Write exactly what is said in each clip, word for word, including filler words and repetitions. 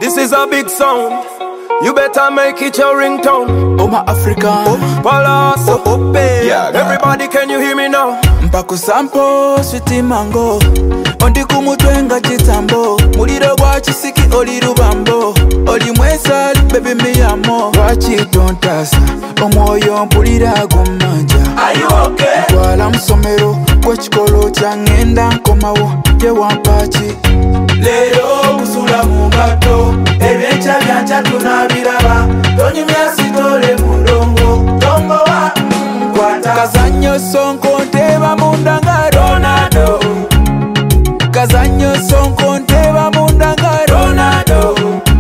This is a big sound. You better make it your ringtone. Oh my African, oh, Palace, oh, oh, babe. Yeah, everybody, can you hear me now? Mpaku sampo, sweetie mango. Ondi kumutwenga chitambo. Muliro gwa chisiki oli rubambo. Oli mwesa, baby me amo. Wachi don't tasa, omwoyo mpulira gumanja. Are you okay? Twala msomero, kwa chikolo changenda nkomawo. Ye wampachi Lero kusula mungato, ebyencha byancha tunabiraba. Tonyumya sitole mundongo, dongo wa mkwata. Kazanyo sonko nteba mundanga Ronaldo. Kazanyo sonko nteba mundanga Ronaldo.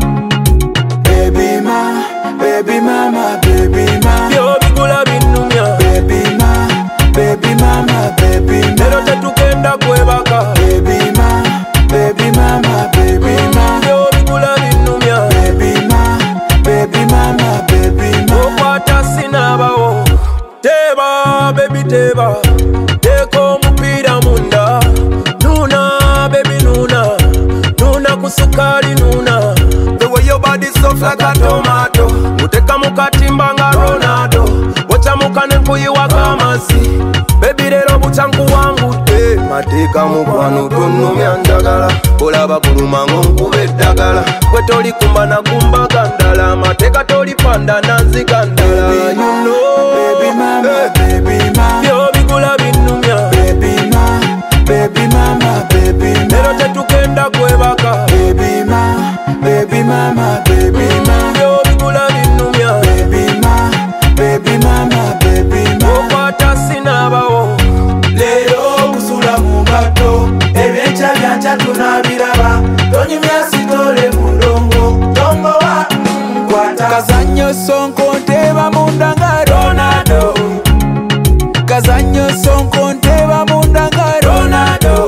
Baby ma, baby mama, baby ma. Yo bigula binumya. Baby ma, baby mama, baby ma. Lero tetukenda kwebaka. Baby ma, baby mama, baby ma. Yo bigula binumya. Baby ma, baby mama, baby ma. Okwata sinabawo. Teba, baby teba. Teko mupira munda. Nuna, baby nuna. Nuna kusukari nuna. The way your body soft like a tomato. Uteka mukatimba nga Ronaldo. Wacha mukane kuyiwa kamasi. Baby lero buchanku wangu te. Mateka mukwano tunumya njagala. Olaba kuluma nkube eddagala. Gwe toli kumba na kumba gandala. Mateka toli panda nanzi gandala. Baby ma, baby mama, hey. baby ma. Yo bigula binumya. Baby ma, baby mama, baby ma. Lero tetukenda kwebaka. Baby ma, baby mama, baby ma. Yo bigula binumya. Baby ma, baby mama, baby ma. Okwata sinabawo. Lero kusula mungato, ebyencha byancha tunabiraba. Tonyumya sitole mundongo, dongo wa mkwata. Kazanyo sonko nteba mundanga Ronaldo. Kazanyo sonko nteba mundanga Ronaldo.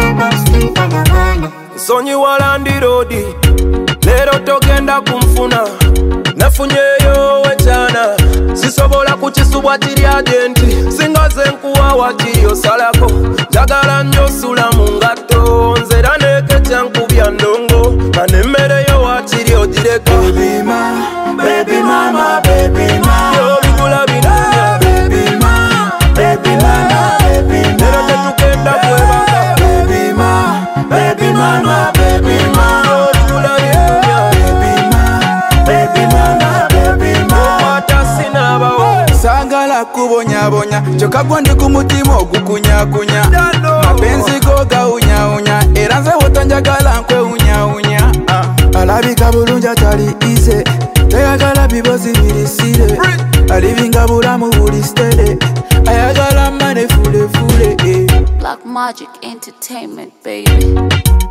Sonyi walandi rodi. Lero togenda kumfuna. Nafunyeyo wechana. Sisobola kuchisubwa chiri agenti. Singaze nkuwa wachiyo salako. Jagala nyo sula mungato. Nzera neke chanku bya ndongo. Manemereyo wachiri ojireka. Baby ma, baby mama, baby ma. Yo bigula binunya. Baby ma, baby mama, baby ma. Lero tetukenda kwebaka. Baby ma, baby mama, baby ma. Yo bigula binunya. Baby ma, baby mama, baby ma. Okwata sinabawo. Sagala kubonyabonya kyokka gwe ndi ku mutima ogukunyakunya. Mapenzi go gawunyawunya era nze wotanjagala nkwewunyawunya. Alabika bulungi atali ize tayagala bibozi birisire. Alivinga bulamu buli stere ayagala mane fulefule. Black Magic Entertainment, baby.